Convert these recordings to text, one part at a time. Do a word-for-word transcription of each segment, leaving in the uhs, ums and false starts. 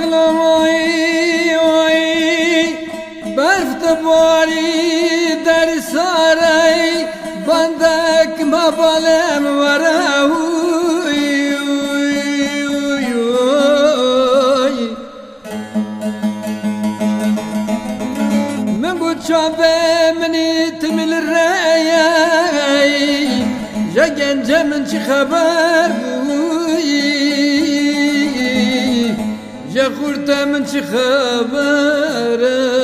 دلم وای وای برف دباری در ساری بندک مبالم وراوی من بود شابه منی تمل الرأي جاگن جمن چی خبر جاخورت من چی خبر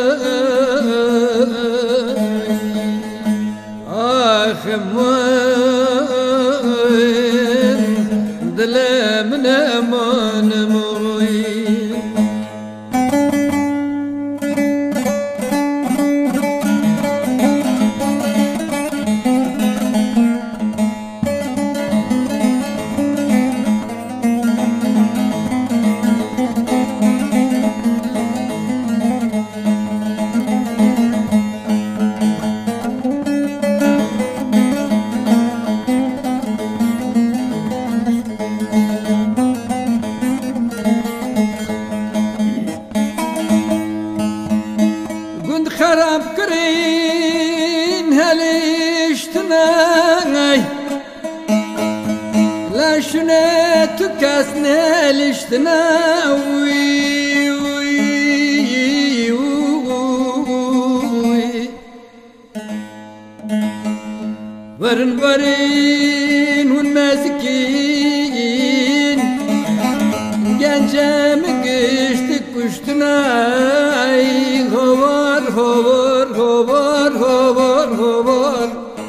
آخ من دل من امان موی خراب کرین هلیشتنای لاشونه تو کس نلیشتناوی ورن ورین هون مزکین گنجم گشت کشتنای هوار هوار هوار هوار هوار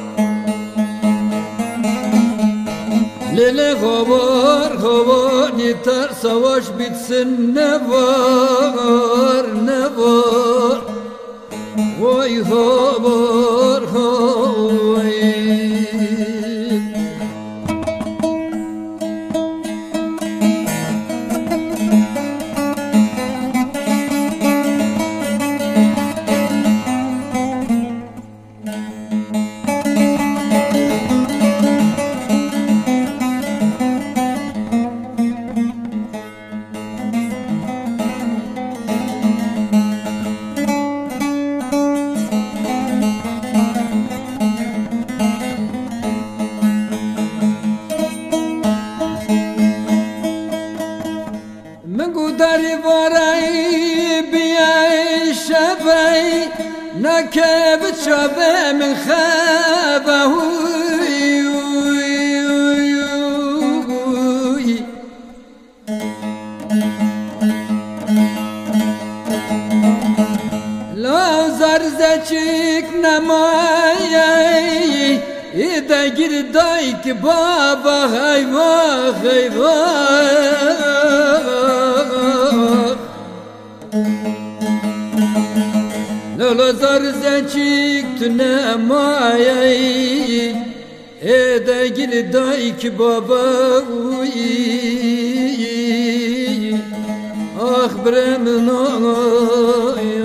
لیله هوار هوار yeter savaş bitsin ne var ne var vay hawar haway داری وارای بیای شبای نکه بچابه من خوابه لا زرزچک نمایی ایده گیر دای که بابا خیوا خیوا لولا زرزچک تو نمایی ایده گیر دای که بابا آخ برم نای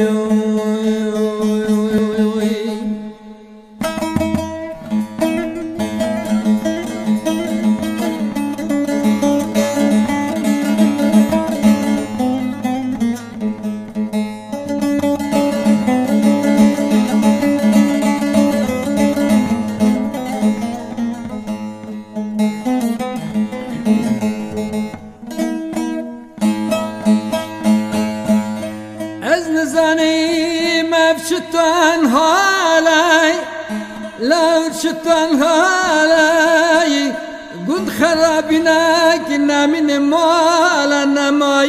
زنی مفشتن حالی لو شتن حالی گند خرابی نک نمین مالا نمای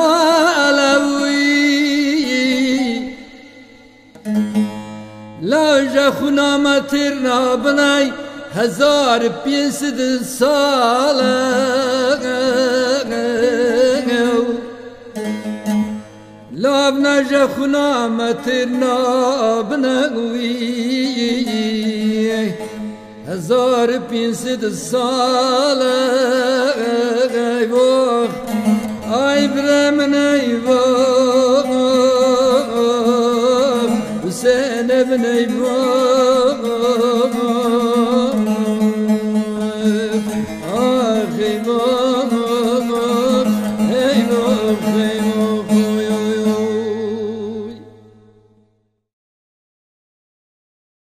نمالوی لو جخونا متر نابنای هزار پینسد ساله لاب نجا خنا متنا بنوی هزار پینسد سال ای واه ای برمن ای واه حسین ابن ای واه آخی واه